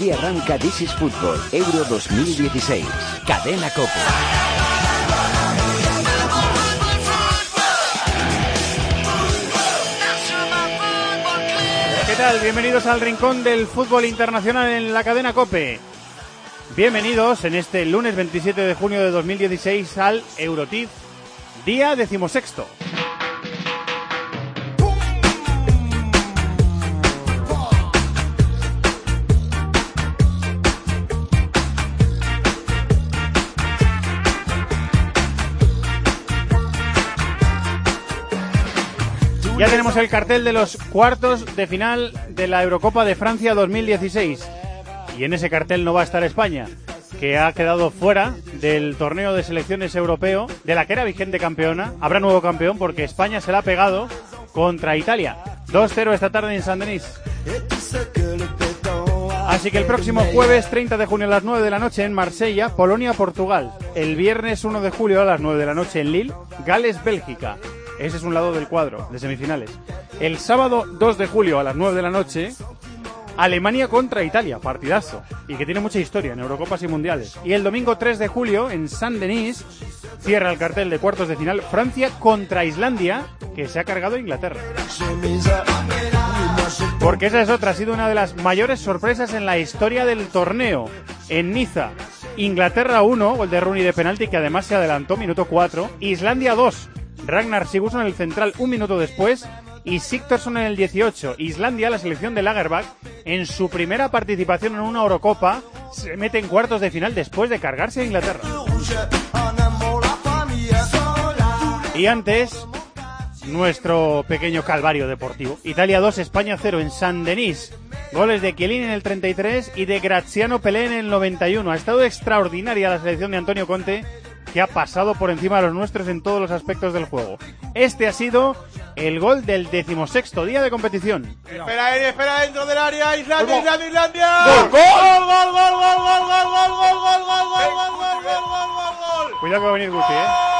Aquí arranca This is Football, Euro 2016. Cadena COPE. ¿Qué tal? Bienvenidos al rincón del fútbol internacional en la cadena COPE. Bienvenidos en este lunes 27 de junio de 2016 al Eurotif, día 16º. Ya tenemos el cartel de los cuartos de final de la Eurocopa de Francia 2016. Y en ese cartel no va a estar España, que ha quedado fuera del torneo de selecciones europeo, de la que era vigente campeona. Habrá nuevo campeón porque España se la ha pegado contra Italia. 2-0 esta tarde en Saint-Denis. Así que el próximo jueves 30 de junio a las 9 de la noche en Marsella, Polonia-Portugal. El viernes 1 de julio a las 9 de la noche en Lille, Gales-Bélgica. Ese es un lado del cuadro de semifinales. El sábado 2 de julio a las 9 de la noche, Alemania contra Italia, partidazo, y que tiene mucha historia en Eurocopas y Mundiales. Y el domingo 3 de julio en Saint-Denis cierra el cartel de cuartos de final Francia contra Islandia, que se ha cargado a Inglaterra. Porque esa es otra, ha sido una de las mayores sorpresas en la historia del torneo. En Niza, Inglaterra 1, gol de Rooney de penalti que además se adelantó, minuto 4. Islandia 2. Ragnar Sigurdsson en el central un minuto después y Sigthorsson en el 18. Islandia, la selección de Lagerbäck, en su primera participación en una Eurocopa, se mete en cuartos de final después de cargarse a Inglaterra. Y antes, nuestro pequeño calvario deportivo. Italia 2, España 0 en Saint-Denis. Goles de Chiellini en el 33 y de Graziano Pelé en el 91. Ha estado extraordinaria la selección de Antonio Conte, que ha pasado por encima de los nuestros en todos los aspectos del juego. Este ha sido el gol del 16º día de competición. Espera dentro del área, Islandia. ¡Gol! ¡Gol! Cuidado que va a venir Guti,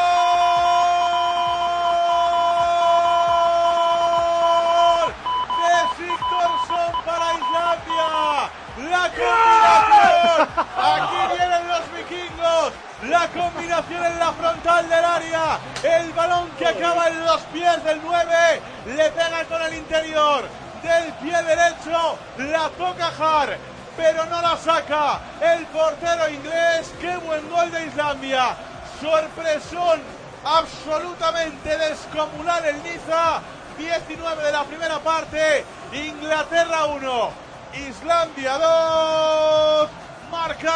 De Sigthorsson para Islandia. La combinación. Aquí vienen los vikingos. La combinación en la frontal del área. El balón que acaba en los pies del 9. Le pega con el interior del pie derecho. La toca Har, pero no la saca el portero inglés. ¡Qué buen gol de Islandia! Sorpresón absolutamente descomunal en Niza. 19 de la primera parte. Inglaterra 1, Islandia 2. Marca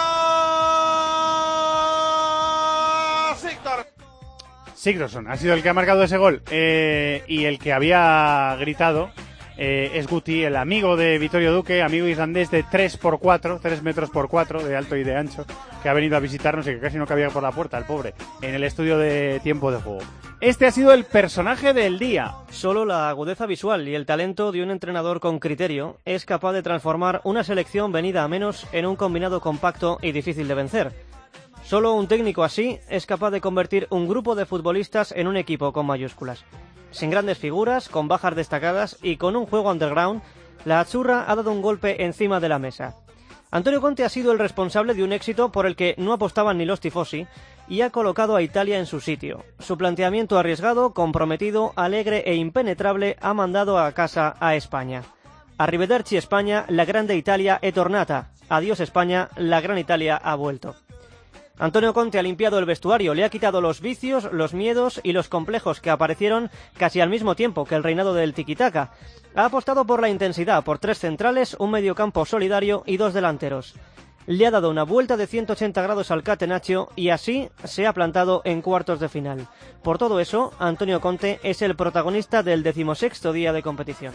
Sigthorsson ha sido el que ha marcado ese gol, y el que había gritado es Guti, el amigo de Vittorio Duque, amigo islandés de 3x4, 3 metros por 4 de alto y de ancho, que ha venido a visitarnos y que casi no cabía por la puerta, el pobre, en el estudio de tiempo de juego. Este ha sido el personaje del día. Solo la agudeza visual y el talento de un entrenador con criterio es capaz de transformar una selección venida a menos en un combinado compacto y difícil de vencer. Solo un técnico así es capaz de convertir un grupo de futbolistas en un equipo con mayúsculas. Sin grandes figuras, con bajas destacadas y con un juego underground, la Azzurra ha dado un golpe encima de la mesa. Antonio Conte ha sido el responsable de un éxito por el que no apostaban ni los tifosi y ha colocado a Italia en su sitio. Su planteamiento arriesgado, comprometido, alegre e impenetrable ha mandado a casa a España. Arrivederci España, la grande Italia è tornata. Adiós España, la gran Italia ha vuelto. Antonio Conte ha limpiado el vestuario, le ha quitado los vicios, los miedos y los complejos que aparecieron casi al mismo tiempo que el reinado del tiki-taka. Ha apostado por la intensidad, por 3 centrales, un mediocampo solidario y 2 delanteros. Le ha dado una vuelta de 180 grados al catenaccio y así se ha plantado en cuartos de final. Por todo eso, Antonio Conte es el protagonista del 16º día de competición.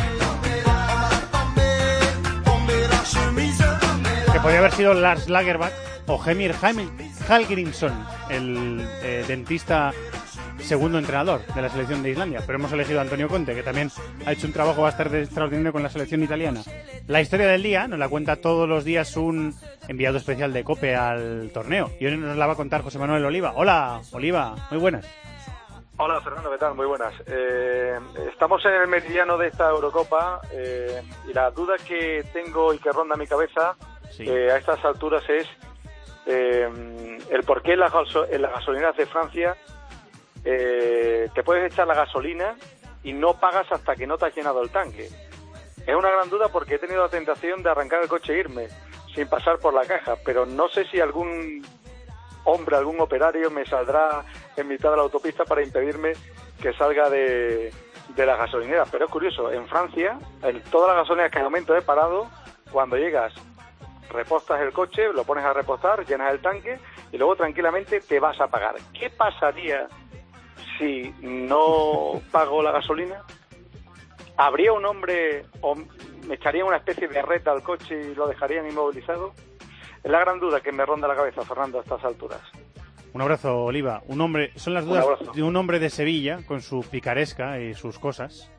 Que podría haber sido Lars Lagerbäck o Heimir Hallgrímsson, el dentista segundo entrenador de la selección de Islandia, pero hemos elegido a Antonio Conte, que también ha hecho un trabajo bastante extraordinario con la selección italiana. La historia del día nos la cuenta todos los días un enviado especial de COPE al torneo, y hoy nos la va a contar José Manuel Oliva. Hola, Oliva, muy buenas. Hola Fernando, ¿qué tal? Muy buenas. Estamos en el meridiano de esta Eurocopa y la duda que tengo y que ronda mi cabeza Sí. a estas alturas es el por qué en las gasolineras de Francia te puedes echar la gasolina y no pagas hasta que no te has llenado el tanque. Es una gran duda porque he tenido la tentación de arrancar el coche e irme sin pasar por la caja, pero no sé si algún hombre, algún operario me saldrá en mitad de la autopista para impedirme que salga de las gasolineras. Pero es curioso, en Francia, en todas las gasolineras que de momento he parado, cuando llegas, repostas el coche, lo pones a repostar, llenas el tanque y luego tranquilamente te vas a pagar. ¿Qué pasaría si no pago la gasolina? ¿Habría un hombre o me echarían una especie de reta al coche y lo dejarían inmovilizado? Es la gran duda que me ronda la cabeza, Fernando, a estas alturas. Un abrazo, Oliva. Son las dudas de un hombre de Sevilla con su picaresca y sus cosas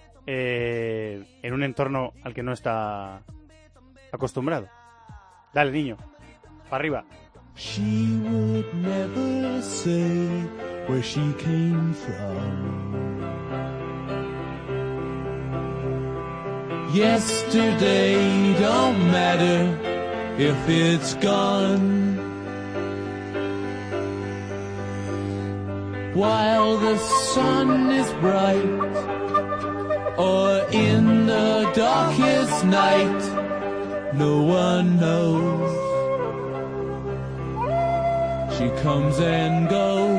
en un entorno al que no está acostumbrado. Dale, niño. Para arriba. She would never say where she came from. Yesterday don't matter if it's gone. While the sun is bright or in the darkest night, no one knows. She comes and goes.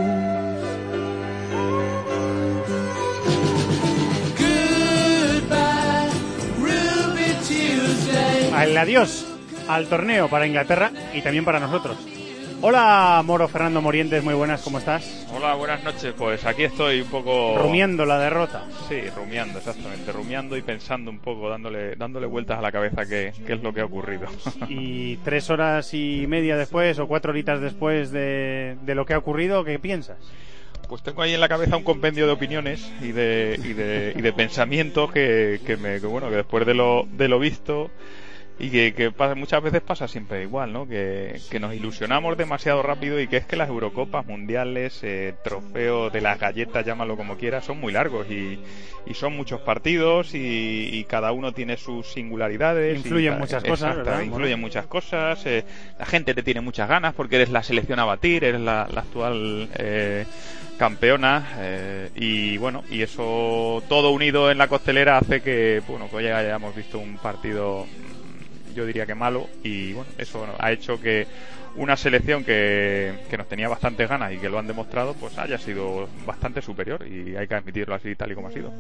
Goodbye, Ruby Tuesday. El adiós al torneo para Inglaterra y también para nosotros. Hola, Moro Fernando Morientes, muy buenas, ¿cómo estás? Hola, buenas noches. Pues aquí estoy un poco... rumiando la derrota. Sí, rumiando, exactamente. Rumiando y pensando un poco, dándole vueltas a la cabeza qué es lo que ha ocurrido. Y 3 horas y media después o 4 horitas después de lo que ha ocurrido, ¿qué piensas? Pues tengo ahí en la cabeza un compendio de opiniones y de pensamientos que después de lo visto... Y que muchas veces pasa siempre igual, ¿no? Que nos ilusionamos demasiado rápido y que es que las Eurocopas mundiales, trofeo de las galletas, llámalo como quieras, son muy largos y son muchos partidos y cada uno tiene sus singularidades. Influyen muchas cosas, ¿verdad? Influyen muchas cosas. La gente te tiene muchas ganas porque eres la selección a batir, eres la actual campeona y eso todo unido en la costelera hace que hoy hayamos visto un partido, yo diría que malo, y eso ha hecho que una selección que nos tenía bastantes ganas y que lo han demostrado, pues haya sido bastante superior, y hay que admitirlo así, tal y como ha sido.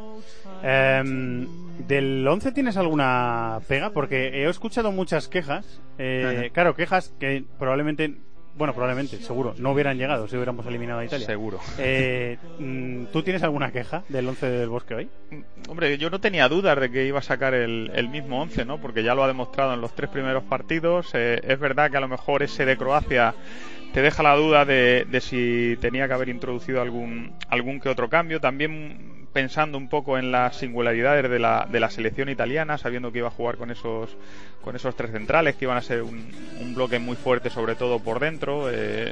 ¿Del 11 tienes alguna pega? Porque he escuchado muchas quejas, claro, quejas que probablemente, seguro, no hubieran llegado si hubiéramos eliminado a Italia. Seguro. ¿Tú tienes alguna queja del 11 del Bosque hoy? Hombre, yo no tenía dudas de que iba a sacar el mismo 11, ¿no? Porque ya lo ha demostrado en los 3 primeros partidos. Es verdad que a lo mejor ese de Croacia te deja la duda de si tenía que haber introducido algún que otro cambio. También pensando un poco en las singularidades de la selección italiana, sabiendo que iba a jugar con esos 3 centrales, que iban a ser un bloque muy fuerte, sobre todo por dentro.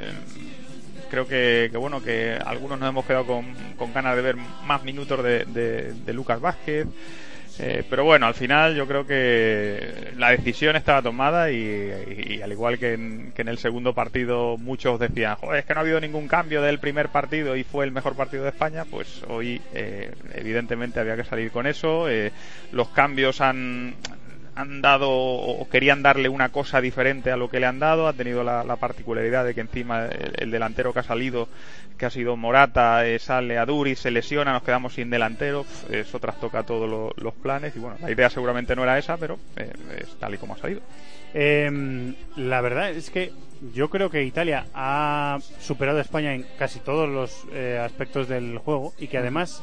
Creo que algunos nos hemos quedado con ganas de ver más minutos de Lucas Vázquez. Pero al final yo creo que la decisión estaba tomada y al igual que en el segundo partido muchos decían, joder, es que no ha habido ningún cambio del primer partido y fue el mejor partido de España, pues hoy evidentemente había que salir con eso. Los cambios han dado o querían darle una cosa diferente a lo que le han dado. Ha tenido la particularidad de que encima el delantero que ha salido, que ha sido Morata, sale a Duri, se lesiona, nos quedamos sin delantero. Eso trastoca todos los planes y la idea seguramente no era esa, pero es tal y como ha salido. La verdad es que yo creo que Italia ha superado a España en casi todos los aspectos del juego, y que además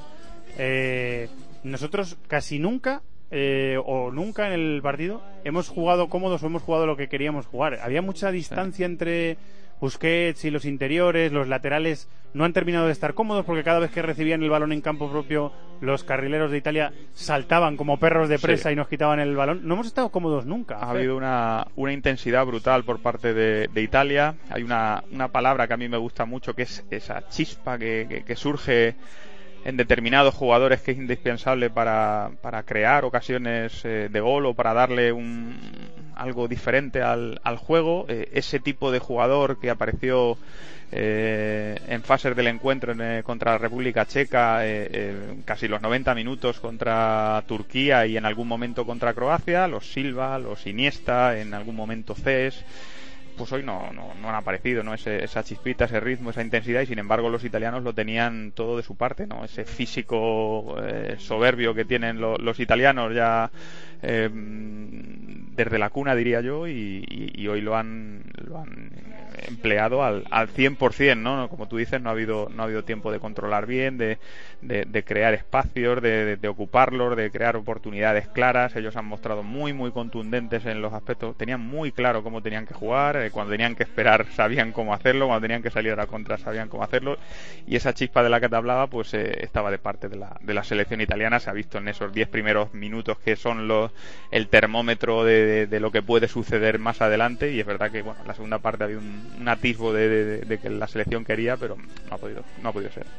nosotros casi nunca o nunca en el partido hemos jugado cómodos o hemos jugado lo que queríamos jugar. Había mucha distancia entre Busquets y los interiores, los laterales no han terminado de estar cómodos porque cada vez que recibían el balón en campo propio los carrileros de Italia saltaban como perros de presa y nos quitaban el balón. No hemos estado cómodos nunca. Ha habido una intensidad brutal por parte de Italia. Hay una palabra que a mí me gusta mucho, que es esa chispa que surge en determinados jugadores, que es indispensable para crear ocasiones de gol o para darle algo diferente al juego. Ese tipo de jugador que apareció en fases del encuentro contra la República Checa, casi los 90 minutos contra Turquía y en algún momento contra Croacia, los Silva, los Iniesta, en algún momento Cés, pues hoy no han aparecido, ¿no? Esa chispita, ese ritmo, esa intensidad, y sin embargo los italianos lo tenían todo de su parte, ¿no? Ese físico soberbio que tienen los italianos ya desde la cuna, diría yo, y hoy lo han empleado al 100%, ¿no? Como tú dices, no ha habido tiempo de controlar bien, de crear espacios, de ocuparlos, de crear oportunidades claras. Ellos han mostrado muy contundentes en los aspectos, tenían muy claro cómo tenían que jugar, cuando tenían que esperar sabían cómo hacerlo, cuando tenían que salir a la contra sabían cómo hacerlo, y esa chispa de la que te hablaba pues estaba de parte de la selección italiana. Se ha visto en esos 10 primeros minutos que son el termómetro de lo que puede suceder más adelante, y es verdad que bueno, en la segunda parte había un atisbo de que la selección quería, pero no ha podido ser.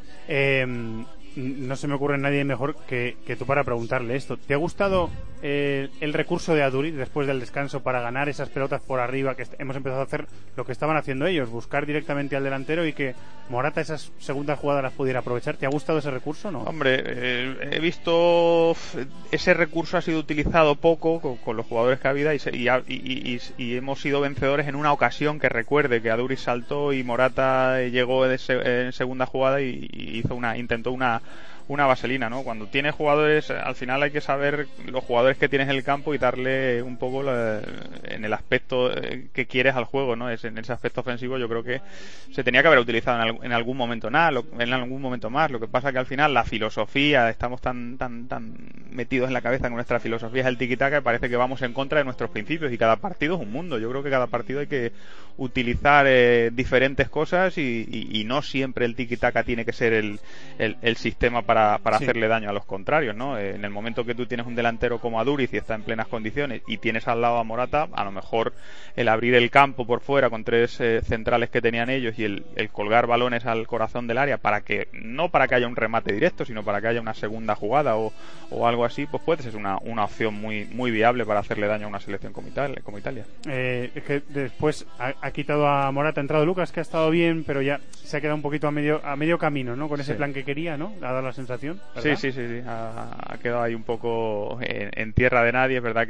No se me ocurre nadie mejor que tú para preguntarle esto. ¿Te ha gustado el recurso de Aduriz después del descanso para ganar esas pelotas por arriba, que hemos empezado a hacer lo que estaban haciendo ellos, buscar directamente al delantero y que Morata esas segundas jugadas las pudiera aprovechar? ¿Te ha gustado ese recurso o no? Hombre, he visto ese recurso ha sido utilizado poco con los jugadores que ha habido, y hemos sido vencedores en una ocasión que recuerde que Aduriz saltó y Morata llegó en segunda jugada y intentó una vaselina, ¿no? Cuando tienes jugadores, al final hay que saber los jugadores que tienes en el campo y darle un poco en el aspecto que quieres al juego, ¿no? En ese aspecto ofensivo yo creo que se tenía que haber utilizado en algún momento en algún momento más. Lo que pasa que al final la filosofía, estamos tan metidos en la cabeza con nuestra filosofía es el tiki-taka, que parece que vamos en contra de nuestros principios, y cada partido es un mundo. Yo creo que cada partido hay que utilizar diferentes cosas, y no siempre el tiki-taka tiene que ser el sistema para hacerle daño a los contrarios, ¿no? En el momento que tú tienes un delantero como Aduriz y está en plenas condiciones, y tienes al lado a Morata, a lo mejor el abrir el campo por fuera con 3 centrales que tenían ellos, y el colgar balones al corazón del área no para que haya un remate directo, sino para que haya una segunda jugada o algo así, pues puede ser una opción muy viable para hacerle daño a una selección como Italia. Es que después ha quitado a Morata, ha entrado Lucas, que ha estado bien, pero ya se ha quedado un poquito a medio camino, ¿no? Con ese plan que quería, ¿no? Ha dado la sensación, ¿verdad? Sí. Ha quedado ahí un poco en tierra de nadie. Es verdad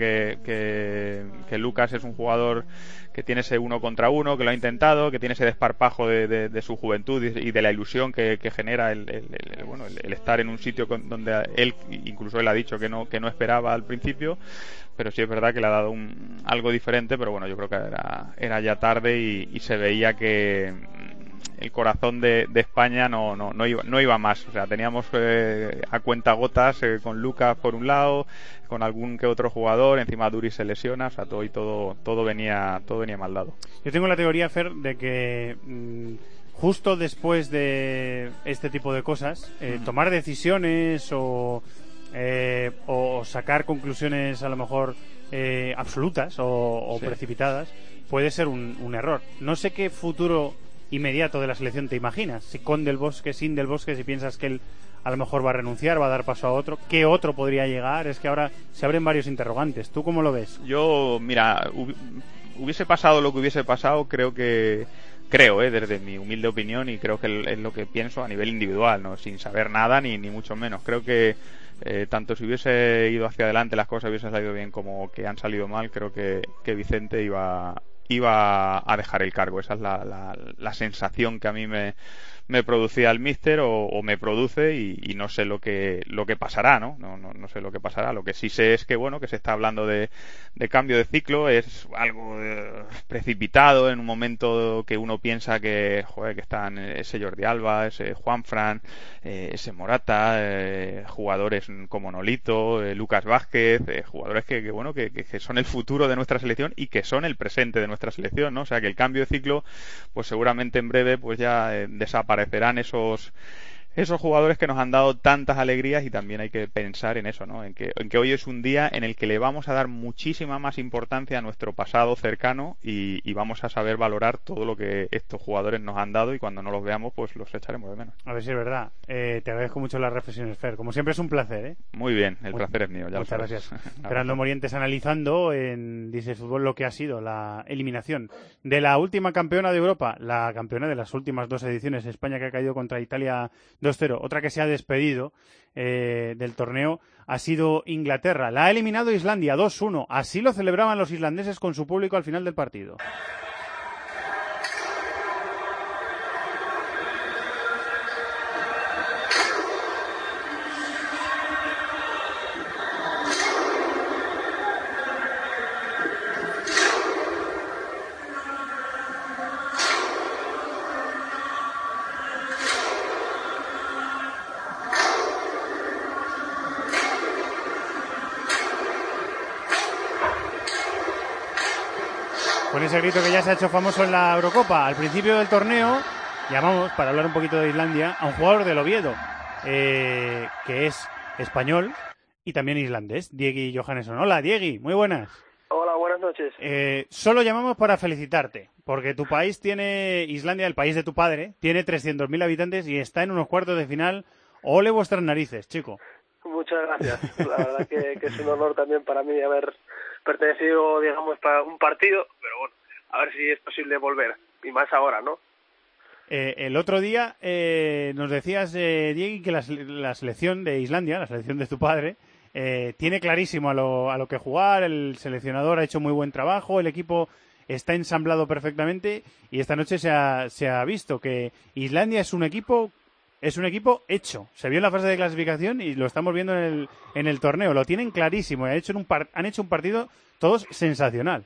que Lucas es un jugador que tiene ese 1 contra 1, que lo ha intentado, que tiene ese desparpajo de su juventud y de la ilusión que genera el estar en un sitio donde incluso él ha dicho que no esperaba al principio, pero sí es verdad que le ha dado algo diferente. Pero bueno, yo creo que era ya tarde, y se veía que el corazón de España no iba más. O sea, teníamos a cuentagotas con Lucas por un lado, con algún que otro jugador, encima Duri se lesiona, o sea, todo venía mal dado. Yo tengo la teoría, Fer, de que justo después de este tipo de cosas, tomar decisiones o sacar conclusiones a lo mejor absolutas o precipitadas puede ser un error. No sé qué futuro inmediato de la selección te imaginas, si con Del Bosque, sin Del Bosque, si piensas que él a lo mejor va a renunciar, va a dar paso a otro, ¿qué otro podría llegar? Es que ahora se abren varios interrogantes. ¿Tú cómo lo ves? Yo, mira, hubiese pasado lo que hubiese pasado, creo, desde mi humilde opinión, y creo que es lo que pienso a nivel individual, no sin saber nada ni mucho menos. Creo que tanto si hubiese ido hacia adelante las cosas hubiesen salido bien como que han salido mal, creo que Vicente iba a dejar el cargo. Esa es la sensación que a mí me producía el míster o me produce, y no sé lo que pasará, ¿no? No sé lo que pasará. Lo que sí sé es que bueno, que se está hablando de cambio de ciclo. Es algo precipitado en un momento que uno piensa que están ese Jordi Alba, ese Juanfran, ese Morata, jugadores como Nolito, Lucas Vázquez, jugadores que son el futuro de nuestra selección y que son el presente de nuestra selección, ¿no? O sea, que el cambio de ciclo, pues seguramente en breve pues ya desaparecerán esos esos jugadores que nos han dado tantas alegrías, y también hay que pensar en eso, ¿no? En que hoy es un día en el que le vamos a dar muchísima más importancia a nuestro pasado cercano y vamos a saber valorar todo lo que estos jugadores nos han dado, y cuando no los veamos pues los echaremos de menos. A ver si es verdad. Te agradezco mucho las reflexiones, Fer. Como siempre es un placer, ¿eh? Muy bien, el placer es mío. Ya muchas gracias. Fernando Morientes analizando en Dice Fútbol lo que ha sido la eliminación de la última campeona de Europa, la campeona de las últimas 2 ediciones, España, que ha caído contra Italia 2-0. Otra que se ha despedido del torneo ha sido Inglaterra. La ha eliminado Islandia 2-1. Así lo celebraban los islandeses con su público al final del partido. Con ese grito que ya se ha hecho famoso en la Eurocopa. Al principio del torneo llamamos, para hablar un poquito de Islandia, a un jugador del Oviedo, que es español y también islandés, Diegui Johannesson. Hola, Diegui, muy buenas. Hola, buenas noches. Solo llamamos para felicitarte, porque tu país tiene, Islandia, el país de tu padre, tiene 300.000 habitantes y está en unos cuartos de final. Ole vuestras narices, chico. Muchas gracias. La verdad que es un honor también para mí haber pertenecido, digamos, para un partido, pero bueno, a ver si es posible volver, y más ahora, ¿no? El otro día nos decías, Diego, que la selección de Islandia, la selección de tu padre, tiene clarísimo a lo que jugar, el seleccionador ha hecho muy buen trabajo, el equipo está ensamblado perfectamente, y esta noche se ha visto que Islandia es un equipo hecho. Se vio en la fase de clasificación y lo estamos viendo en el torneo. Lo tienen clarísimo. Han hecho un partido todos sensacional.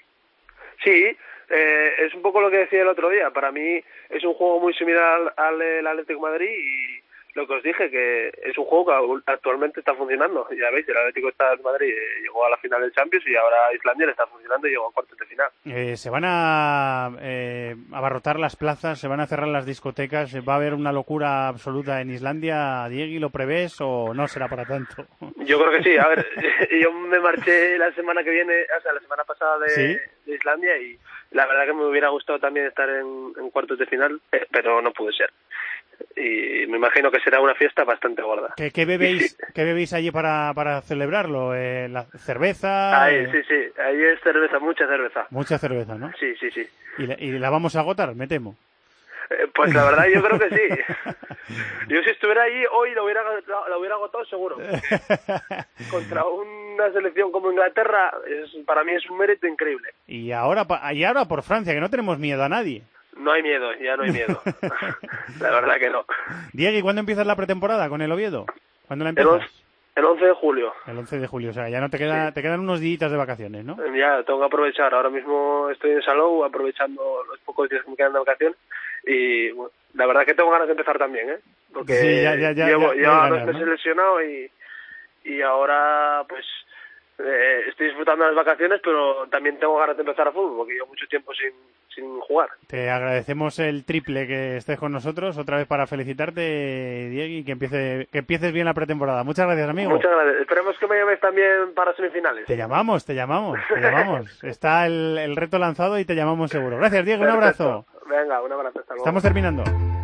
Sí, es un poco lo que decía el otro día. Para mí es un juego muy similar al Atlético de Madrid, y lo que os dije, que es un juego que actualmente está funcionando. Ya veis, el Atlético de Madrid llegó a la final del Champions, y ahora Islandia le está funcionando y llegó a cuartos de final. Se van a abarrotar las plazas, se van a cerrar las discotecas, va a haber una locura absoluta en Islandia. Diego, ¿lo prevés o no será para tanto? Yo creo que sí. A ver, yo me marché la semana que viene, o sea, la semana pasada de Islandia, y la verdad que me hubiera gustado también estar en cuartos de final, pero no pude ser. Y me imagino que será una fiesta bastante gorda. ¿Qué bebéis allí para celebrarlo? ¿La cerveza? Sí, ahí es cerveza, mucha cerveza. Mucha cerveza, ¿no? Sí. ¿Y la vamos a agotar, me temo? Pues la verdad yo creo que sí. Yo si estuviera allí hoy lo hubiera agotado seguro. Contra una selección como Inglaterra, para mí es un mérito increíble. Y ahora por Francia, que no tenemos miedo a nadie. No hay miedo, ya no hay miedo. La verdad que no. Diego, ¿y cuándo empiezas la pretemporada con el Oviedo? ¿Cuándo la empiezas? El 11 de julio. El 11 de julio, o sea, ya no te quedan unos días de vacaciones, ¿no? Ya, tengo que aprovechar. Ahora mismo estoy en Salou, aprovechando los pocos días que me quedan de vacaciones, y bueno, la verdad que tengo ganas de empezar también, ¿eh? Porque sí, llevo 2 meses ¿no? lesionado, y ahora pues estoy disfrutando las vacaciones, pero también tengo ganas de empezar a fútbol, porque llevo mucho tiempo sin jugar. Te agradecemos el triple que estés con nosotros, otra vez para felicitarte, Diego, y que empieces bien la pretemporada. Muchas gracias, amigo. Muchas gracias. Esperemos que me llames también para semifinales. Te llamamos. Está el reto lanzado y te llamamos seguro. Gracias, Diego. Perfecto. Un abrazo. Venga, un abrazo. Hasta luego. Estamos terminando.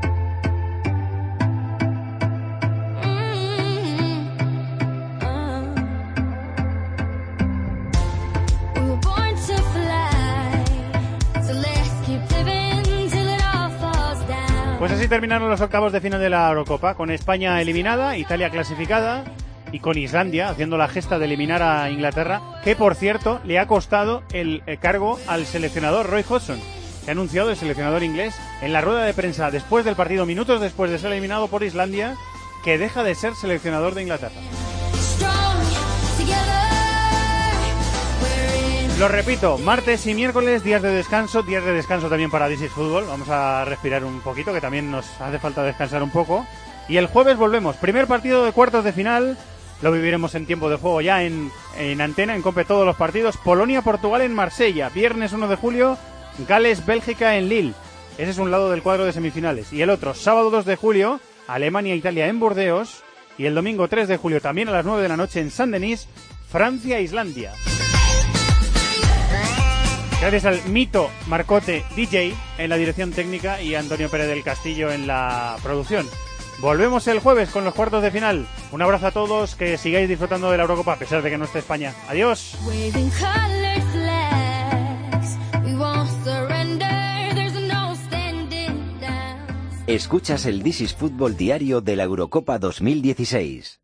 Pues así terminaron los octavos de final de la Eurocopa, con España eliminada, Italia clasificada y con Islandia haciendo la gesta de eliminar a Inglaterra, que por cierto le ha costado el cargo al seleccionador Roy Hodgson, que ha anunciado, el seleccionador inglés, en la rueda de prensa después del partido, minutos después de ser eliminado por Islandia, que deja de ser seleccionador de Inglaterra. Lo repito, martes y miércoles, días de descanso también para This is Fútbol. Vamos a respirar un poquito, que también nos hace falta descansar un poco. Y el jueves volvemos, primer partido de cuartos de final, lo viviremos en tiempo de juego ya en antena, en COPE todos los partidos. Polonia-Portugal en Marsella, viernes 1 de julio, Gales-Bélgica en Lille. Ese es un lado del cuadro de semifinales. Y el otro, sábado 2 de julio, Alemania-Italia en Burdeos. Y el domingo 3 de julio, también a las 9 de la noche en Saint-Denis, Francia-Islandia. Gracias al mito Marcote DJ en la dirección técnica y Antonio Pérez del Castillo en la producción. Volvemos el jueves con los cuartos de final. Un abrazo a todos, que sigáis disfrutando de la Eurocopa a pesar de que no esté España. Adiós. Escuchas el This is Fútbol diario de la Eurocopa 2016.